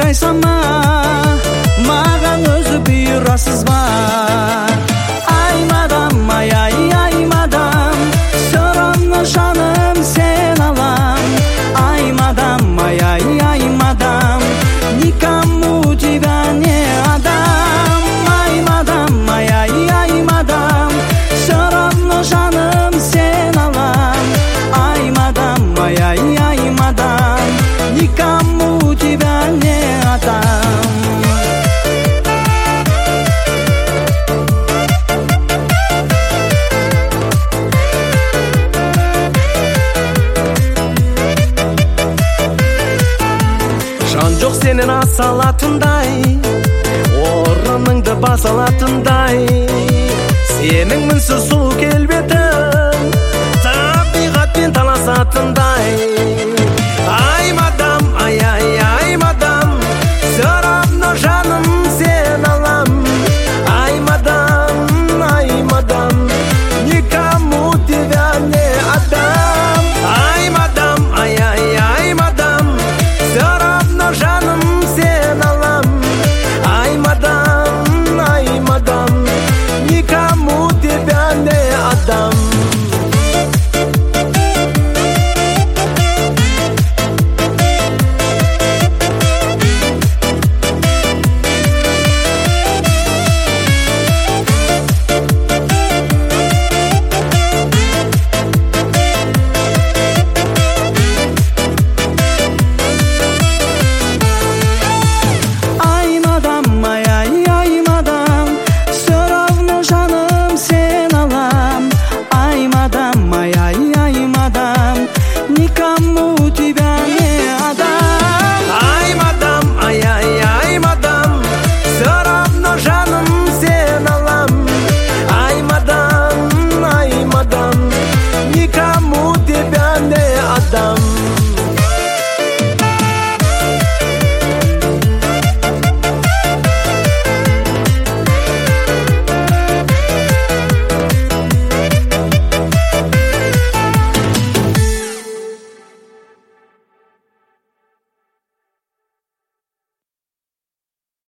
сайсама, маған өзі бұйырасыз ба? Ай мадам, ай мадам, сұраны жаным сен алам. Ай мадам, ай мадам, никому тебя не отдам. Ай мадам, ай мадам, все равно жаным сен алам. Ай мадам, ай мадам, никому тебя не отдам. Жан жоқ сенен асалатындай, орныңды баса алатындай. Сенің мінсіз сұлу келбет